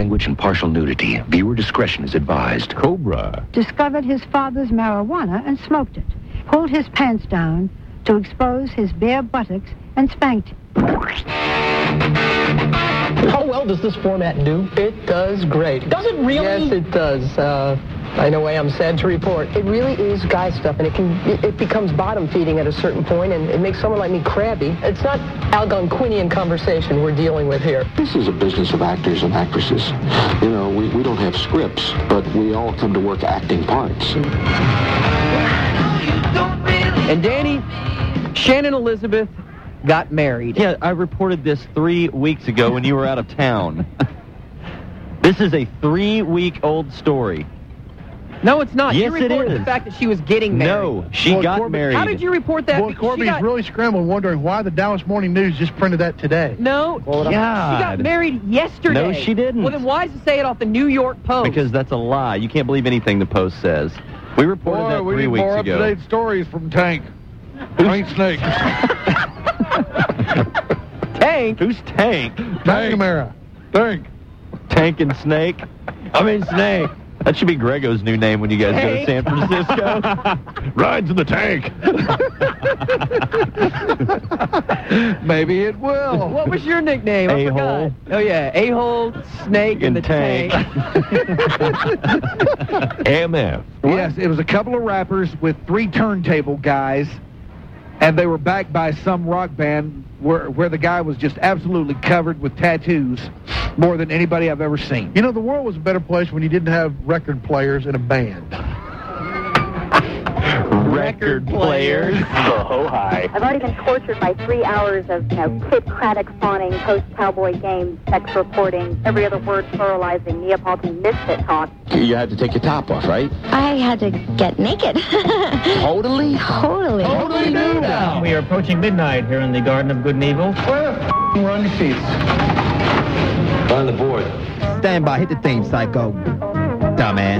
language and partial nudity. Viewer discretion is advised. Cobra discovered his father's marijuana and smoked it. Pulled his pants down to expose his bare buttocks and spanked him. How well does this format do? It does great. Does it really? Yes, it does. I know I'm sad to report. It really is guy stuff, and it becomes bottom feeding at a certain point, and it makes someone like me crabby. It's not Algonquinian conversation we're dealing with here. This is a business of actors and actresses. You know, we don't have scripts, but we all come to work acting parts. And Danny, Shannon Elizabeth got married. Yeah, I reported this 3 weeks ago when you were out of town. This is a 3-week-old story. No, it's not. Yes, you reported it is. the fact that she was getting married. No, she got married. How did you report that? Boy, Corby's really scrambled, wondering why the Dallas Morning News just printed that today. No, God. she got married yesterday. No, she didn't. Well, then why does it say it off the New York Post? Because that's a lie. You can't believe anything the Post says. We reported that 3 weeks ago. More up-to-date stories from Tank. Tank Snake. Tank? Who's Tank? McNamara. Tank. Tank and Snake? I mean Snake. That should be Grego's new name when you guys go to San Francisco. rides in the tank. Maybe it will. What was your nickname? I A-hole. forgot. Oh, yeah. A-hole, Snake, and the Tank. AMF. Yes, it was a couple of rappers with 3 turntable guys, and they were backed by some rock band where the guy was just absolutely covered with tattoos more than anybody I've ever seen. You know, the world was a better place when you didn't have record players in a band. Record players. Oh, hi. I've already been tortured by 3 hours of, Kid Craddock fawning, post-cowboy games, sex reporting, every other word pluralizing, Neapolitan misfit talk. You had to take your top off, right? I had to get naked. Totally? Totally. Totally new now. We are approaching midnight here in the Garden of Good and Evil. Where the we're on your feet. On the board. Stand by. Hit the theme, psycho. Dumbass.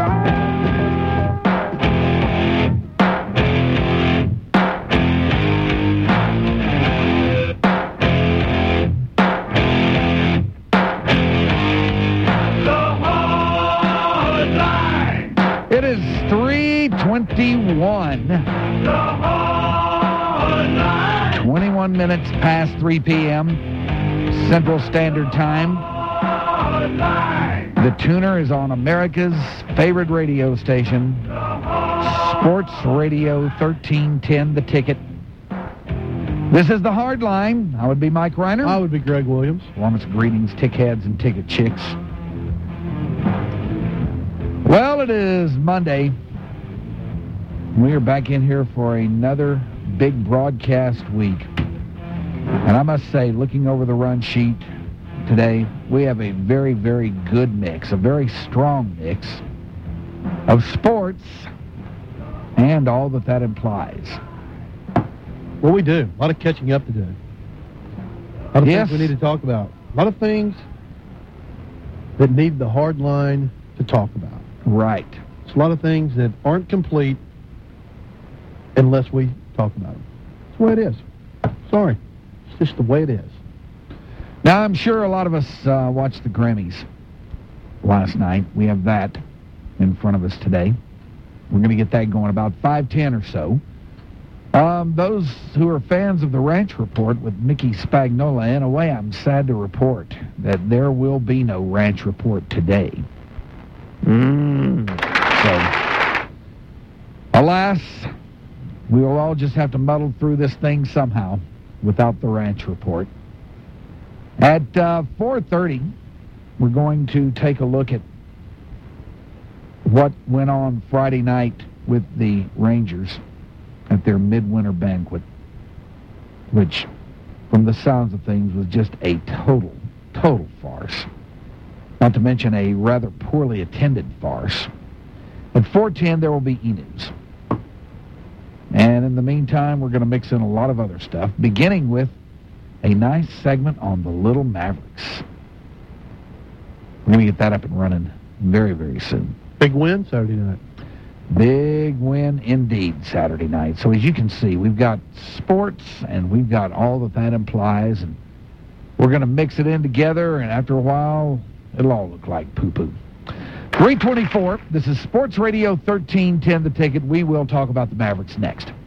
It is 3:21. 21 minutes past 3 p.m. Central Standard Time. The Tuner is on America's favorite radio station, Sports Radio 1310, The Ticket. This is the Hard Line. I would be Mike Reiner. I would be Greg Williams. Warmest greetings, tickheads and ticket chicks. Well, it is Monday. We are back in here for another big broadcast week. And I must say, looking over the run sheet today, we have a very, very good mix, a very strong mix of sports and all that implies. Well, we do. A lot of catching up to do. A lot of things we need to talk about. A lot of things that need the hard line to talk about. Right. It's a lot of things that aren't complete unless we talk about them. It's the way it is. Sorry. It's just the way it is. Now, I'm sure a lot of us watched the Grammys last night. We have that in front of us today. We're going to get that going about 5:10 or so. Those who are fans of the Ranch Report with Mickey Spagnola, in a way, I'm sad to report that there will be no Ranch Report today. So, alas, we will all just have to muddle through this thing somehow without the Ranch Report. At 4:30, we're going to take a look at what went on Friday night with the Rangers at their midwinter banquet, which, from the sounds of things, was just a total farce. Not to mention a rather poorly attended farce. At 4:10, there will be E-News. And in the meantime, we're going to mix in a lot of other stuff, beginning with a nice segment on the Little Mavericks. We're going to get that up and running very, very soon. Big win Saturday night. Big win indeed Saturday night. So as you can see, we've got sports and we've got all that implies, and we're going to mix it in together, and after a while, It'll all look like poo-poo. 324. This is Sports Radio 1310, The Ticket. We will talk about the Mavericks next.